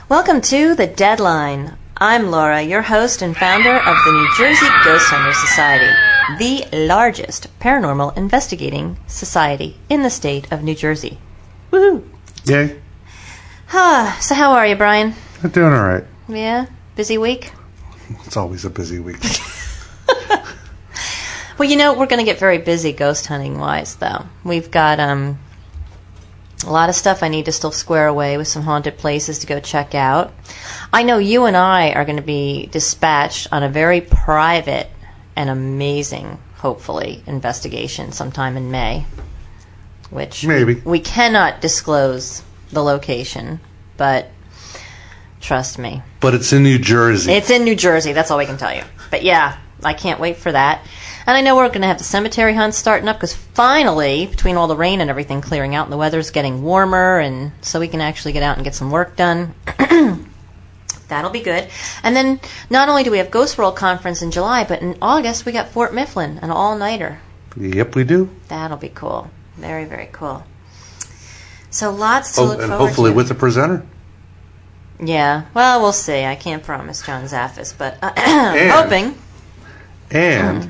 Welcome to The Deadline. I'm Laura, your host and founder of the New Jersey Ghost Hunter Society, the largest paranormal investigating society in the state of New Jersey. Woohoo! Yay. So how are you, Brian? I'm doing all right. Yeah? Busy week? It's always a busy week. Well, you know, we're going to get very busy ghost hunting-wise, though. We've got a lot of stuff I need to still square away with some haunted places to go check out. I know you and I are going to be dispatched on a very private and amazing, hopefully, investigation sometime in May, which Maybe. we cannot disclose the location, but trust me. But it's in New Jersey. It's in New Jersey, that's all we can tell you. But yeah, I can't wait for that. And I know we're going to have the cemetery hunts starting up because finally, between all the rain and everything clearing out and the weather's getting warmer, and so we can actually get out and get some work done. That'll be good. And then not only do we have Ghost World Conference in July, but in August we got Fort Mifflin, an all-nighter. Yep, we do. That'll be cool. Very, very cool. So lots to look forward to. And hopefully with a presenter. Yeah, well, we'll see. I can't promise John Zaffis, but hoping. And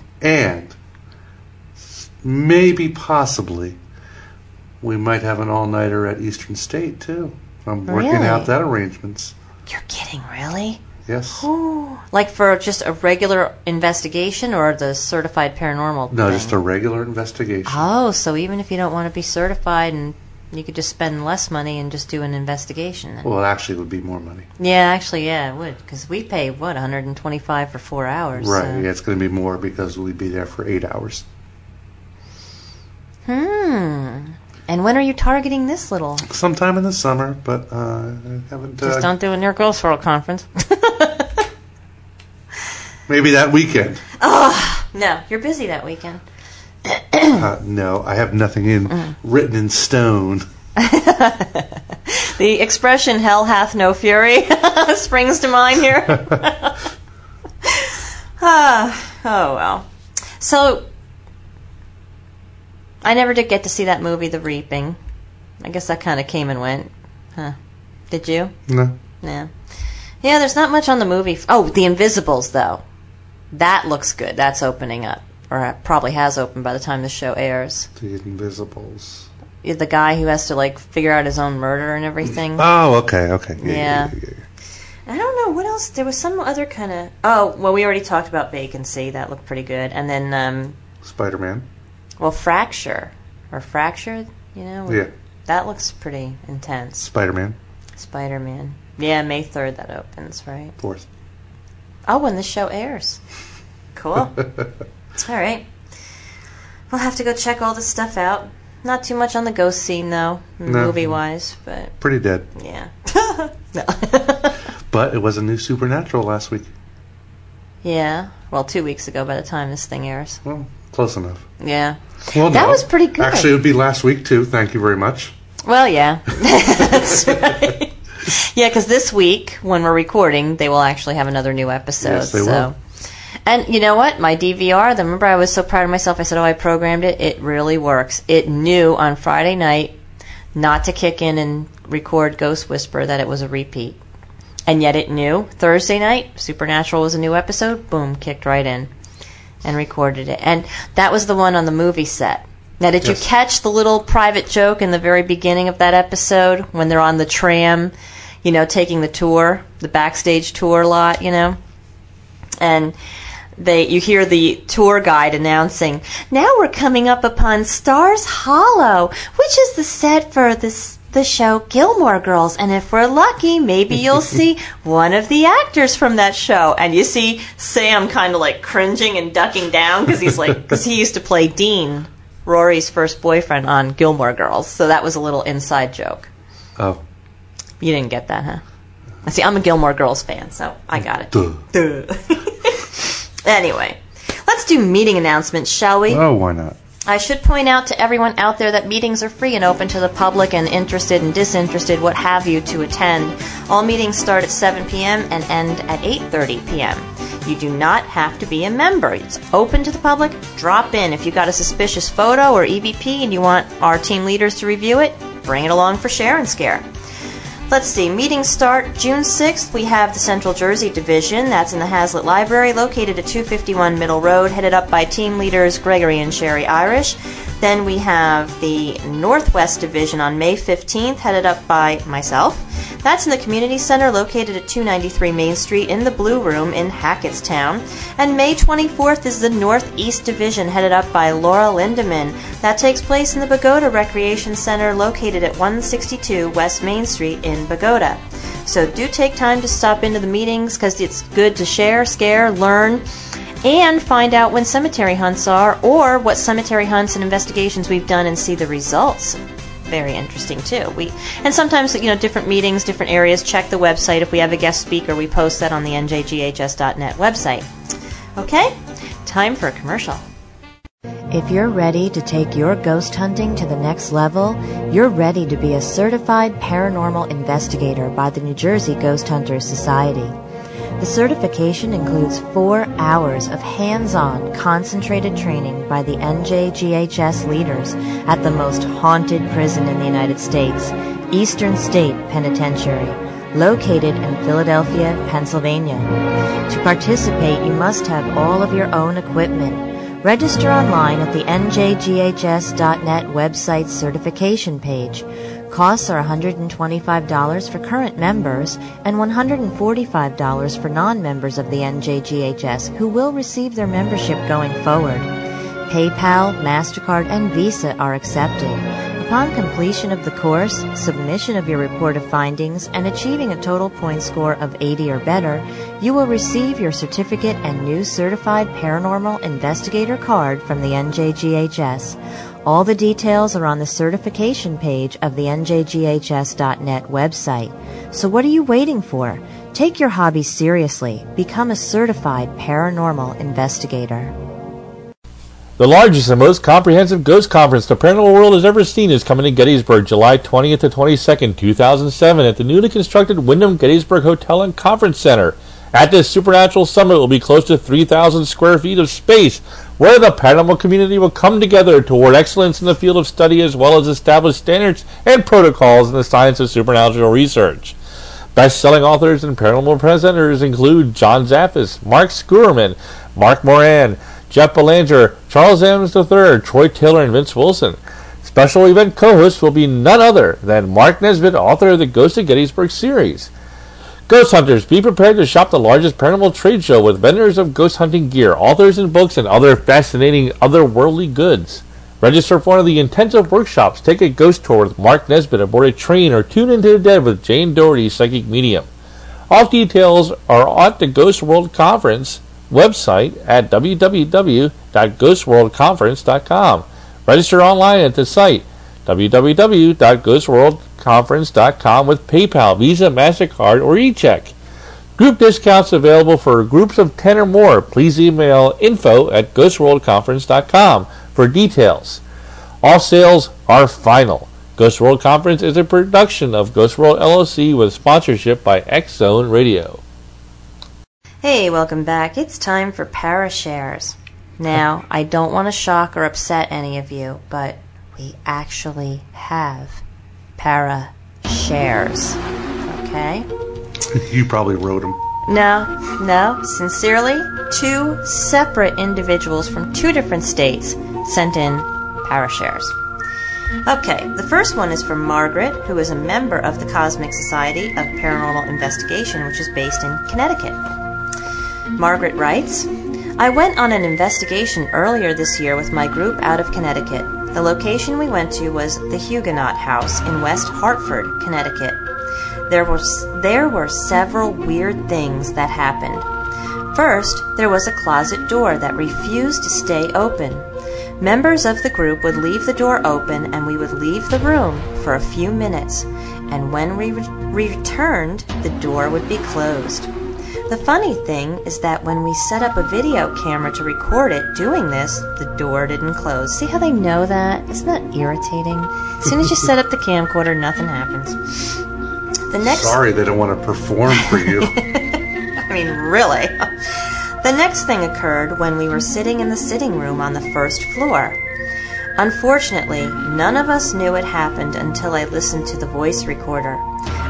maybe, possibly, we might have an all-nighter at Eastern State, too. I'm working out that arrangements. You're kidding, really? Yes. Ooh. Like for just a regular investigation or the certified paranormal No, thing? just a regular investigation. Oh, so even if you don't want to be certified, and you could just spend less money and just do an investigation then. Well, it actually would be more money. Yeah, actually, yeah, it would. Because we pay, what, $125 for 4 hours? Right, so. yeah, it's going to be more because we'd be there for 8 hours. And when are you targeting this little? Sometime in the summer, but I haven't... Just don't do it near Ghost World Conference. Maybe that weekend. Oh, no, you're busy that weekend. No, I have nothing written in stone. The expression "hell hath no fury" springs to mind here. Oh well. So I never did get to see that movie, The Reaping. I guess that kind of came and went. Huh? Did you? No. Yeah. Yeah, there's not much on the movie. Oh, The Invisibles, though. That looks good. That's opening up. Or it probably has opened by the time the show airs. The Invisibles. The guy who has to, like, figure out his own murder and everything. Oh, okay. Yeah. I don't know. What else? There was some other kind of... Oh, well, we already talked about Vacancy. That looked pretty good. And then... Spider-Man. Well, Fracture. Or Fractured, you know? Yeah. That looks pretty intense. Spider-Man. Yeah, May 3rd that opens, right? 4th. Oh, when the show airs. Cool. All right. We'll have to go check all this stuff out. Not too much on the ghost scene, though, movie-wise, but... Pretty dead. Yeah. No. But it was a new Supernatural last week. Yeah. Well, 2 weeks ago by the time this thing airs. Well, close enough. Yeah. Well, that was pretty good. Actually, it would be last week, too. Thank you very much. Well, yeah. That's right. Yeah, because this week, when we're recording, they will actually have another new episode. Yes, they will. And you know what? My DVR, remember I was so proud of myself. I said, I programmed it. It really works. It knew on Friday night not to kick in and record Ghost Whisper that it was a repeat. And yet it knew Thursday night, Supernatural was a new episode. Boom, kicked right in and recorded it. And that was the one on the movie set. Now, did you catch the little private joke in the very beginning of that episode when they're on the tram, you know, taking the tour, the backstage tour lot, you know? And you hear the tour guide announcing, now we're coming up upon Stars Hollow, which is the set for the show Gilmore Girls. And if we're lucky, maybe you'll see one of the actors from that show. And you see Sam kind of like cringing and ducking down because he used to play Dean, Rory's first boyfriend on Gilmore Girls. So that was a little inside joke. Oh. You didn't get that, huh? I see, I'm a Gilmore Girls fan, so I got it. Duh. Anyway, let's do meeting announcements, shall we? Oh, why not? I should point out to everyone out there that meetings are free and open to the public and interested and disinterested, what have you, to attend. All meetings start at 7 p.m. and end at 8:30 p.m. You do not have to be a member. It's open to the public. Drop in. If you got a suspicious photo or EVP and you want our team leaders to review it, bring it along for Share and Scare. Let's see, meetings start June 6th. We have the Central Jersey Division. That's in the Hazlitt Library, located at 251 Middle Road, headed up by team leaders Gregory and Sherry Irish. Then we have the Northwest Division on May 15th, headed up by myself. That's in the Community Center, located at 293 Main Street in the Blue Room in Hackettstown. And May 24th is the Northeast Division, headed up by Laura Lindemann. That takes place in the Bogota Recreation Center, located at 162 West Main Street in Bogota. So do take time to stop into the meetings, because it's good to share, scare, learn, and find out when cemetery hunts are, or what cemetery hunts and investigations we've done, and see the results. Very interesting too. And sometimes, different meetings, different areas. Check the website. If we have a guest speaker, we post that on the njghs.net website. Okay, time for a commercial. If you're ready to take your ghost hunting to the next level, you're ready to be a certified paranormal investigator by the New Jersey Ghost Hunters Society. The certification includes 4 hours of hands-on, concentrated training by the NJGHS leaders at the most haunted prison in the United States, Eastern State Penitentiary, located in Philadelphia, Pennsylvania. To participate, you must have all of your own equipment. Register online at the njghs.net website certification page. Costs are $125 for current members and $145 for non-members of the NJGHS who will receive their membership going forward. PayPal, MasterCard, and Visa are accepted. Upon completion of the course, submission of your report of findings, and achieving a total point score of 80 or better, you will receive your certificate and new certified paranormal investigator card from the NJGHS. All the details are on the certification page of the njghs.net website. So what are you waiting for? Take your hobby seriously. Become a certified paranormal investigator. The largest and most comprehensive ghost conference the paranormal world has ever seen is coming to Gettysburg July 20th to 22nd, 2007 at the newly constructed Wyndham Gettysburg Hotel and Conference Center. At this supernatural summit will be close to 3,000 square feet of space where the paranormal community will come together toward excellence in the field of study as well as establish standards and protocols in the science of supernatural research. Best-selling authors and paranormal presenters include John Zaffis, Mark Skurman, Mark Moran, Jeff Belanger, Charles Adams III, Troy Taylor, and Vince Wilson. Special event co-hosts will be none other than Mark Nesbitt, author of the Ghost of Gettysburg series. Ghost Hunters, be prepared to shop the largest paranormal trade show with vendors of ghost hunting gear, authors and books, and other fascinating otherworldly goods. Register for one of the intensive workshops. Take a ghost tour with Mark Nesbitt aboard a train or tune into the dead with Jane Doherty, psychic medium. All details are at the Ghost World Conference website at www.ghostworldconference.com. Register online at the site www.ghostworldconference.com with PayPal, Visa, MasterCard, or eCheck. Group discounts available for groups of 10 or more. Please email info@ghostworldconference.com for details. All sales are final. Ghost World Conference is a production of Ghost World LLC with sponsorship by X-Zone Radio. Hey, welcome back. It's time for ParaShares. Now, I don't want to shock or upset any of you, but we actually have ParaShares. Okay? You probably wrote them. No. Sincerely, 2 separate individuals from 2 different states sent in ParaShares. Okay, the first one is from Margaret, who is a member of the Cosmic Society of Paranormal Investigation, which is based in Connecticut. Margaret writes, I went on an investigation earlier this year with my group out of Connecticut. The location we went to was the Huguenot House in West Hartford, Connecticut. There were several weird things that happened. First, there was a closet door that refused to stay open. Members of the group would leave the door open and we would leave the room for a few minutes, and when we returned, the door would be closed. The funny thing is that when we set up a video camera to record it doing this, the door didn't close. See how they know that? Isn't that irritating? As soon as you set up the camcorder, nothing happens. Sorry they don't want to perform for you. I mean, really. The next thing occurred when we were sitting in the sitting room on the first floor. Unfortunately, none of us knew it happened until I listened to the voice recorder.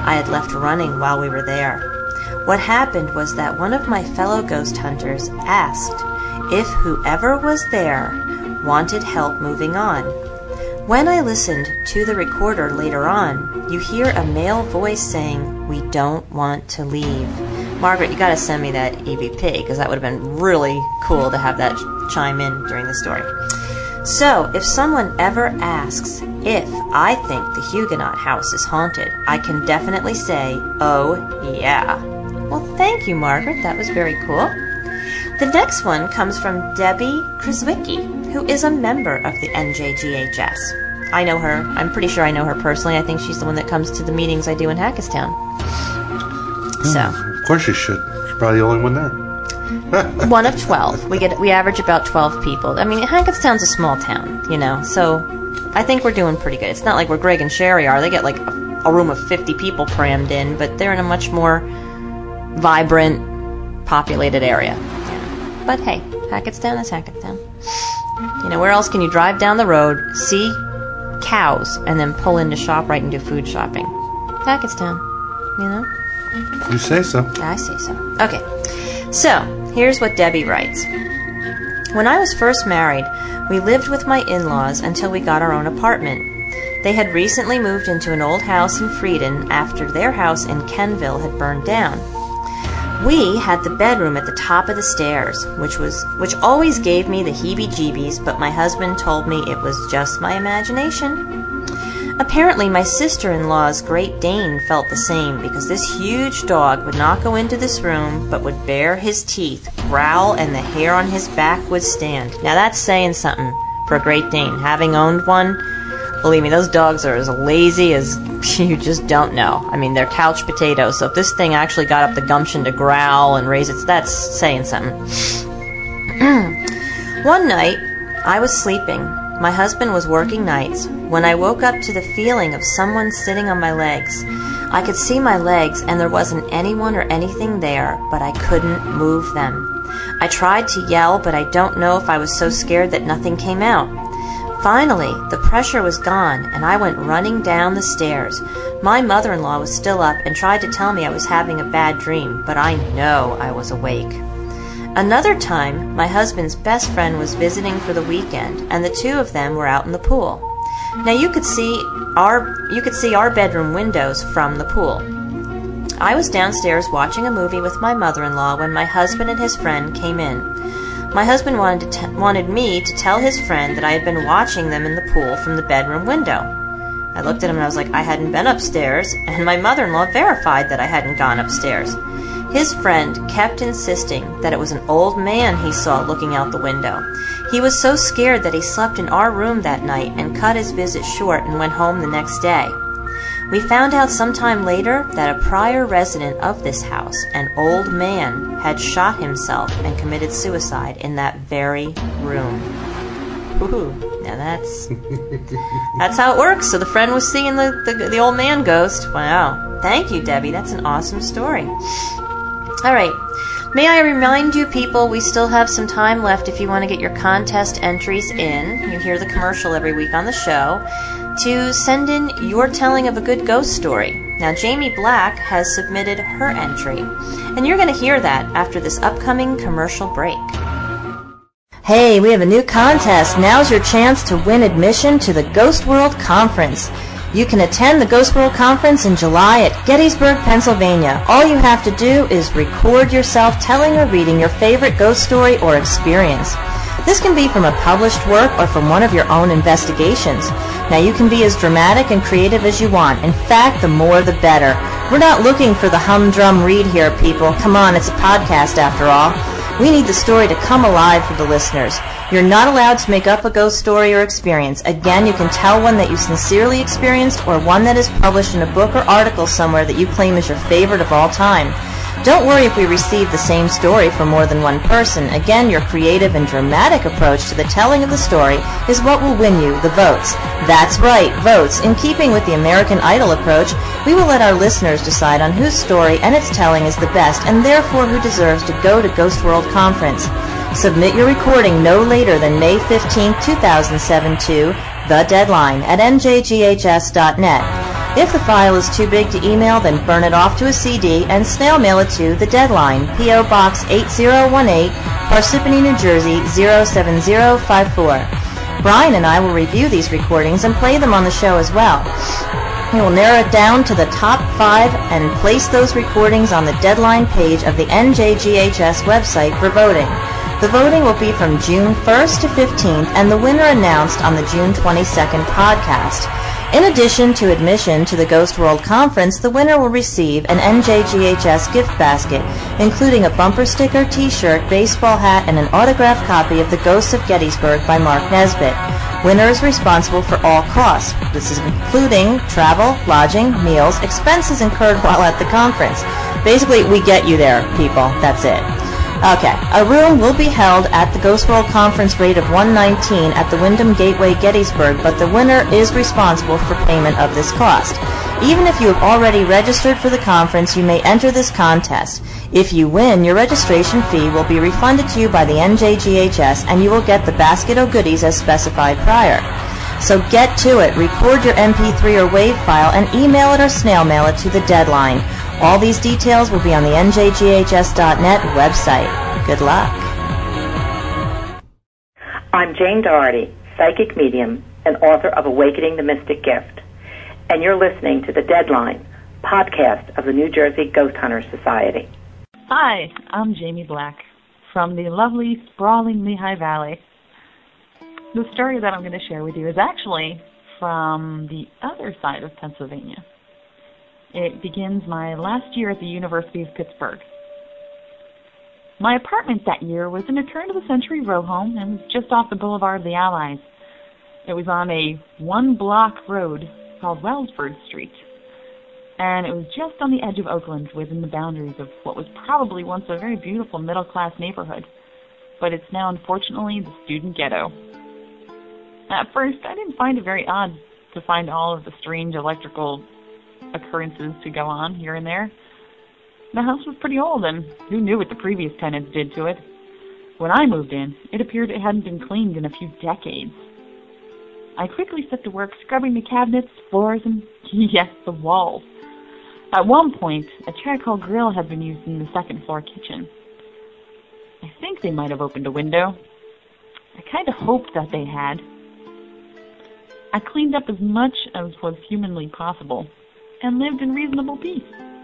I had left running while we were there. What happened was that one of my fellow ghost hunters asked if whoever was there wanted help moving on. When I listened to the recorder later on, you hear a male voice saying, "We don't want to leave." Margaret, you got to send me that EVP, because that would have been really cool to have that chime in during the story. So, if someone ever asks if I think the Huguenot house is haunted, I can definitely say, "Oh, yeah." Well, thank you, Margaret. That was very cool. The next one comes from Debbie Krzwicki, who is a member of the NJGHS. I know her. I'm pretty sure I know her personally. I think she's the one that comes to the meetings I do in Hackettstown. So, of course you should. You're probably the only one there. one of 12. We average about 12 people. I mean, Hackettstown's a small town, so I think we're doing pretty good. It's not like where Greg and Sherry are. They get like a room of 50 people crammed in, but they're in a much more vibrant, populated area. But hey, Hackettstown is Hackettstown. Where else can you drive down the road, see cows, and then pull into ShopRite and do food shopping? Hackettstown, You say so. I say so. Okay, so here's what Debbie writes. When I was first married, we lived with my in-laws until we got our own apartment. They had recently moved into an old house in Frieden after their house in Kenville had burned down. We had the bedroom at the top of the stairs, which always gave me the heebie-jeebies, but my husband told me it was just my imagination. Apparently, my sister-in-law's Great Dane felt the same, because this huge dog would not go into this room, but would bare his teeth, growl, and the hair on his back would stand. Now that's saying something for a Great Dane. Having owned one, believe me, those dogs are as lazy as you just don't know. I mean, they're couch potatoes, so if this thing actually got up the gumption to growl and raise its... that's saying something. One night, I was sleeping. My husband was working nights. When I woke up to the feeling of someone sitting on my legs, I could see my legs and there wasn't anyone or anything there, but I couldn't move them. I tried to yell, but I don't know if I was so scared that nothing came out. Finally, the pressure was gone, and I went running down the stairs. My mother-in-law was still up and tried to tell me I was having a bad dream, but I know I was awake. Another time, my husband's best friend was visiting for the weekend, and the two of them were out in the pool. Now you could see our bedroom windows from the pool. I was downstairs watching a movie with my mother-in-law when my husband and his friend came in. My husband wanted me to tell his friend that I had been watching them in the pool from the bedroom window. I looked at him and I was like, I hadn't been upstairs, and my mother-in-law verified that I hadn't gone upstairs. His friend kept insisting that it was an old man he saw looking out the window. He was so scared that he slept in our room that night and cut his visit short and went home the next day. We found out sometime later that a prior resident of this house, an old man, had shot himself and committed suicide in that very room. Woohoo. Now that's how it works. So the friend was seeing the old man ghost. Wow. Thank you, Debbie. That's an awesome story. All right. May I remind you, people, we still have some time left if you want to get your contest entries in. You hear the commercial every week on the show. To send in your telling of a good ghost story. Now, Jamie Black has submitted her entry, and you're going to hear that after this upcoming commercial break. Hey, we have a new contest. Now's your chance to win admission to the Ghost World Conference. You can attend the Ghost World Conference in July at Gettysburg, Pennsylvania. All you have to do is record yourself telling or reading your favorite ghost story or experience. This can be from a published work or from one of your own investigations. Now, you can be as dramatic and creative as you want. In fact, the more the better. We're not looking for the humdrum read here, people. Come on, it's a podcast after all. We need the story to come alive for the listeners. You're not allowed to make up a ghost story or experience. Again, you can tell one that you sincerely experienced or one that is published in a book or article somewhere that you claim is your favorite of all time. Don't worry if we receive the same story from more than one person. Again, your creative and dramatic approach to the telling of the story is what will win you the votes. That's right, votes. In keeping with the American Idol approach, we will let our listeners decide on whose story and its telling is the best, and therefore who deserves to go to Ghost World Conference. Submit your recording no later than May 15, 2007 to the deadline at njghs.net. If the file is too big to email, then burn it off to a CD and snail mail it to The Deadline, P.O. Box 8018, Parsippany, New Jersey 07054. Brian and I will review these recordings and play them on the show as well. We will narrow it down to the top 5 and place those recordings on the Deadline page of the NJGHS website for voting. The voting will be from June 1st to 15th and the winner announced on the June 22nd podcast. In addition to admission to the Ghost World Conference, the winner will receive an NJGHS gift basket, including a bumper sticker, t-shirt, baseball hat, and an autographed copy of The Ghosts of Gettysburg by Mark Nesbitt. Winner is responsible for all costs. This is including travel, lodging, meals, expenses incurred while at the conference. Basically, we get you there, people. That's it. Okay, a room will be held at the Ghost World Conference rate of $119 at the Wyndham Gateway Gettysburg, but the winner is responsible for payment of this cost. Even if you have already registered for the conference, you may enter this contest. If you win, your registration fee will be refunded to you by the NJGHS, and you will get the basket of goodies as specified prior. So get to it. Record your MP3 or WAV file and email it or snail mail it to The Deadline. All these details will be on the njghs.net website. Good luck. I'm Jane Doherty, psychic medium and author of Awakening the Mystic Gift. And you're listening to The Deadline, podcast of the New Jersey Ghost Hunters Society. Hi, I'm Jamie Black from the lovely, sprawling Lehigh Valley. The story that I'm going to share with you is actually from the other side of Pennsylvania. It begins my last year at the University of Pittsburgh. My apartment that year was in a turn-of-the-century row home and was just off the Boulevard of the Allies. It was on a one-block road called Wellsford Street, and it was just on the edge of Oakland within the boundaries of what was probably once a very beautiful middle-class neighborhood, but it's now, unfortunately, the student ghetto. At first, I didn't find it very odd to find all of the strange electrical occurrences to go on here and there. The house was pretty old, and who knew what the previous tenants did to it? When I moved in, it appeared it hadn't been cleaned in a few decades. I quickly set to work scrubbing the cabinets, floors, and, yes, the walls. At one point, a charcoal grill had been used in the second-floor kitchen. I think they might have opened a window. I kind of hoped that they had. I cleaned up as much as was humanly possible and lived in reasonable peace.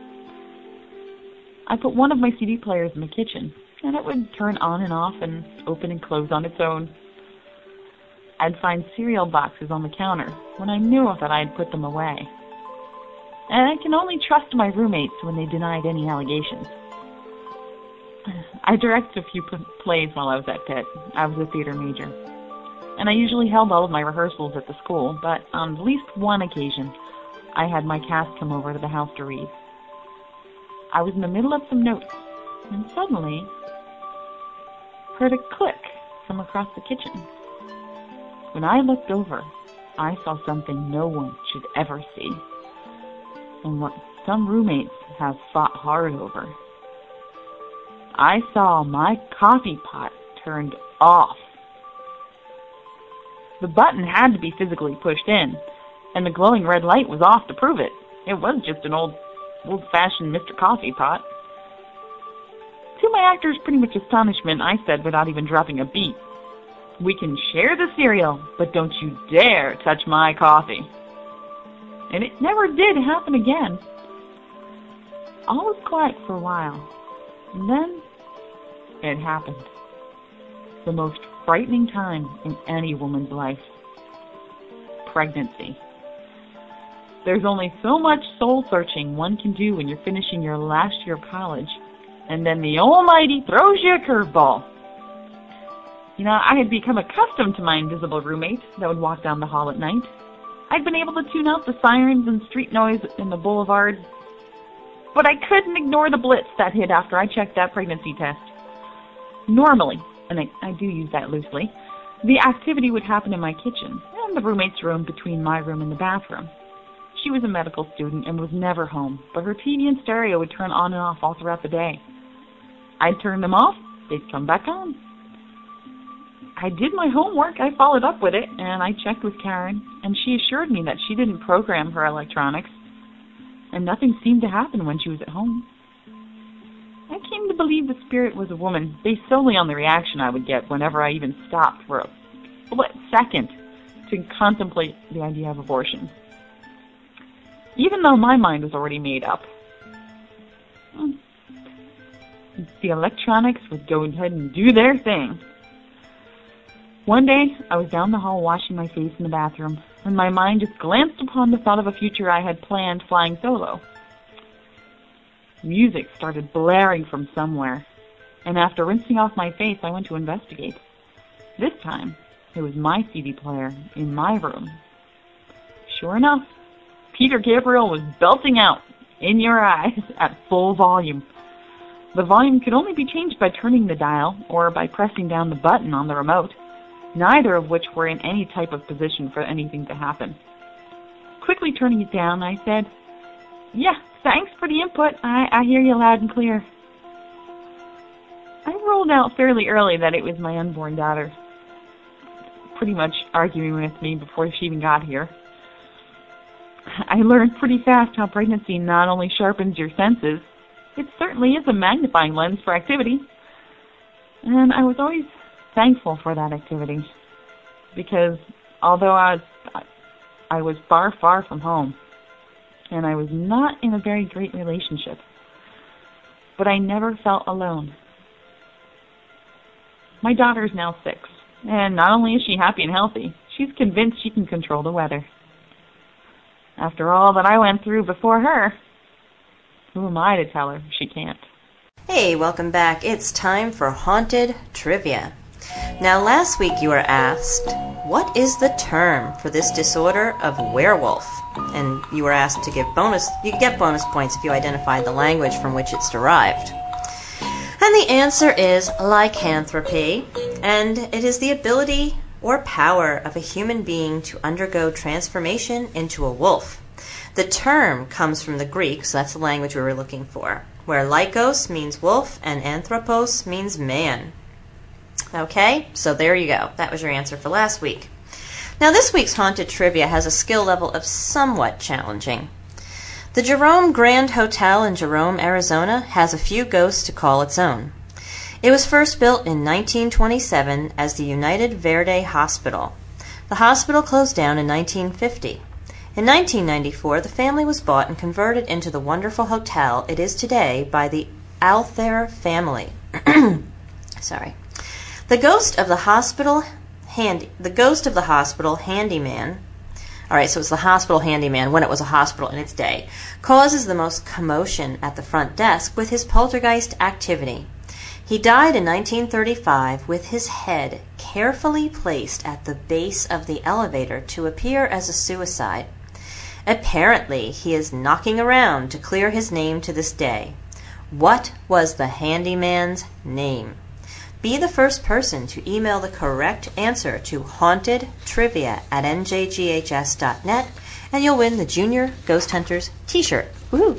I put one of my CD players in the kitchen, and it would turn on and off and open and close on its own. I'd find cereal boxes on the counter when I knew that I'd put them away. And I can only trust my roommates when they denied any allegations. I directed a few plays while I was at Pitt. I was a theater major. And I usually held all of my rehearsals at the school, but on at least one occasion, I had my cast come over to the house to read. I was in the middle of some notes, and suddenly heard a click from across the kitchen. When I looked over, I saw something no one should ever see, and what some roommates have fought hard over. I saw my coffee pot turned off. The button had to be physically pushed in, and the glowing red light was off to prove it. It was just an old-fashioned Mr. Coffee Pot. To my actor's pretty much astonishment, I said without even dropping a beat, "We can share the cereal, but don't you dare touch my coffee." And it never did happen again. All was quiet for a while, and then it happened. The most frightening time in any woman's life. Pregnancy. There's only so much soul-searching one can do when you're finishing your last year of college, and then the Almighty throws you a curveball. You know, I had become accustomed to my invisible roommate that would walk down the hall at night. I'd been able to tune out the sirens and street noise in the boulevard, but I couldn't ignore the blitz that hit after I checked that pregnancy test. Normally, and I do use that loosely, the activity would happen in my kitchen and the roommate's room between my room and the bathroom. She was a medical student and was never home, but her TV and stereo would turn on and off all throughout the day. I'd turn them off, they'd come back on. I did my homework, I followed up with it, and I checked with Karen, and she assured me that she didn't program her electronics. and nothing seemed to happen when she was at home. I came to believe the spirit was a woman based solely on the reaction I would get whenever I even stopped for a split second to contemplate the idea of abortion. Even though my mind was already made up. The electronics would go ahead and do their thing. One day, I was down the hall washing my face in the bathroom, and my mind just glanced upon the thought of a future I had planned flying solo. Music started blaring from somewhere, and after rinsing off my face, I went to investigate. This time, it was my CD player in my room. Sure enough, Peter Gabriel was belting out In Your Eyes at full volume. The volume could only be changed by turning the dial or by pressing down the button on the remote, neither of which were in any type of position for anything to happen. Quickly turning it down, I said, "Yeah, thanks for the input. I hear you loud and clear." I rolled out fairly early that it was my unborn daughter, pretty much arguing with me before she even got here. I learned pretty fast how pregnancy not only sharpens your senses, it certainly is a magnifying lens for activity. And I was always thankful for that activity, because although I was far from home, and I was not in a very great relationship, but I never felt alone. My daughter is now 6, and not only is she happy and healthy, she's convinced she can control the weather. After all that I went through before her, who am I to tell her she can't? Hey, welcome back. It's time for Haunted Trivia. Now, last week you were asked, what is the term for this disorder of werewolf? And you were asked to give you get bonus points if you identify the language from which it's derived. And the answer is lycanthropy, and it is the ability or power of a human being to undergo transformation into a wolf. The term comes from the Greek, so that's the language we were looking for, where lycos means wolf and anthropos means man. Okay, so there you go. That was your answer for last week. Now this week's Haunted Trivia has a skill level of somewhat challenging. The Jerome Grand Hotel in Jerome, Arizona has a few ghosts to call its own. It was first built in 1927 as the United Verde Hospital. The hospital closed down in 1950. In 1994, the family was bought and converted into the wonderful hotel it is today by the Althair family. Sorry. The ghost of the hospital handyman. All right, so it's the hospital handyman when it was a hospital in its day, causes the most commotion at the front desk with his poltergeist activity. He died in 1935 with his head carefully placed at the base of the elevator to appear as a suicide. Apparently, he is knocking around to clear his name to this day. What was the handyman's name? Be the first person to email the correct answer to hauntedtrivia@njghs.net, and you'll win the Junior Ghost Hunters t-shirt. Woohoo!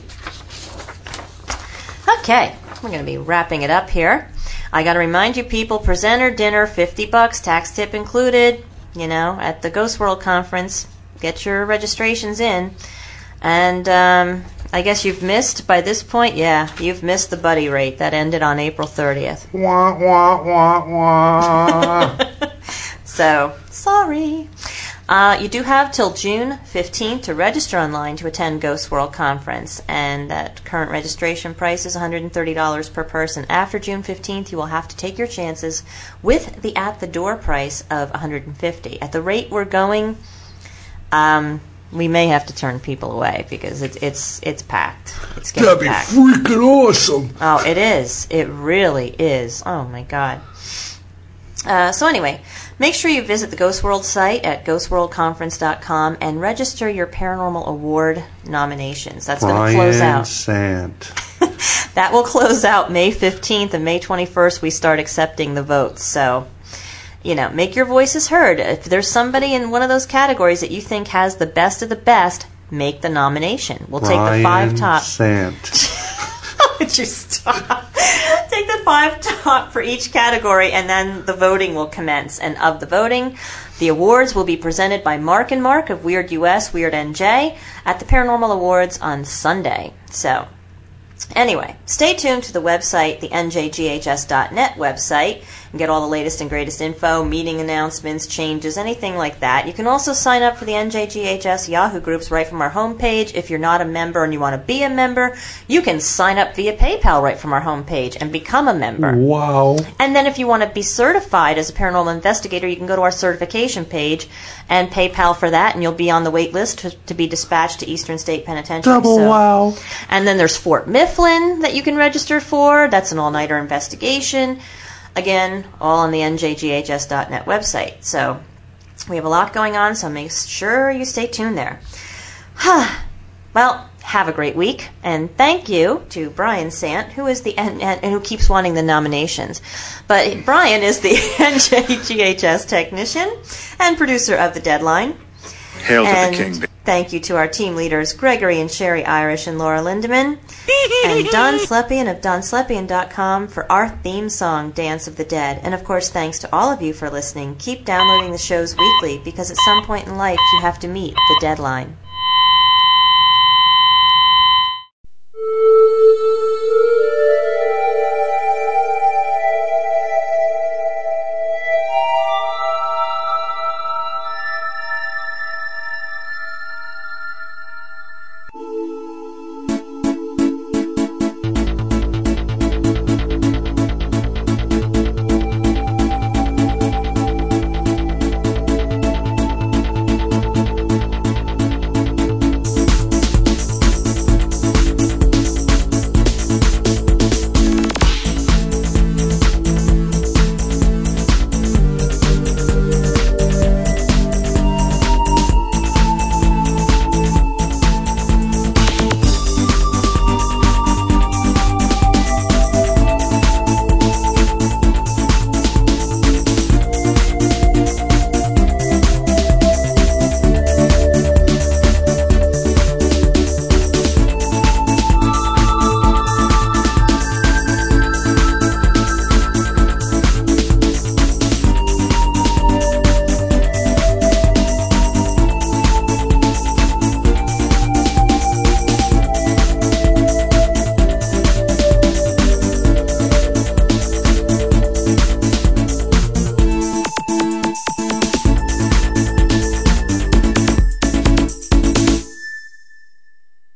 Okay, we're going to be wrapping it up here. I got to remind you people, presenter dinner, $50, tax tip included, at the Ghost World Conference. Get your registrations in. And I guess you've missed, by this point, you've missed the buddy rate. That ended on April 30th. Wah, wah, wah, wah. So, sorry. You do have till June 15th to register online to attend Ghost World Conference, and that current registration price is $130 per person. After June 15th, you will have to take your chances with the at-the-door price of $150. At the rate we're going, we may have to turn people away because it's packed. It's getting packed. That'd be freaking awesome. Oh, it is. It really is. Oh, my God. So anyway, make sure you visit the Ghost World site at ghostworldconference.com and register your Paranormal Award nominations. That's going to close out. Sant. That will close out May 15th, and May 21st we start accepting the votes. So, make your voices heard. If there's somebody in one of those categories that you think has the best of the best, make the nomination. We'll take the 5 top. Sant. Would you stop? Take the 5 top for each category, and then the voting will commence. And of the voting, The awards will be presented by Mark and Mark of Weird US, Weird NJ at the Paranormal Awards on Sunday. So, anyway, stay tuned to the website, the njghs.net website, and get all the latest and greatest info, meeting announcements, changes, anything like that. You can also sign up for the NJGHS Yahoo groups right from our homepage. If you're not a member and you want to be a member, you can sign up via PayPal right from our homepage and become a member. Wow. And then if you want to be certified as a paranormal investigator, you can go to our certification page and PayPal for that, and you'll be on the wait list to be dispatched to Eastern State Penitentiary. Wow. And then there's Fort Mifflin that you can register for. That's an all-nighter investigation. Again, all on the njghs.net website. So we have a lot going on, so make sure you stay tuned there. Well, have a great week, and thank you to Brian Sant, who is and who keeps wanting the nominations. But Brian is the NJGHS technician and producer of The Deadline. Hail to the king. Thank you to our team leaders, Gregory and Sherry Irish and Laura Lindemann, and Don Slepian of DonSlepian.com for our theme song, Dance of the Dead. And, of course, thanks to all of you for listening. Keep downloading the shows weekly, because at some point in life you have to meet the deadline.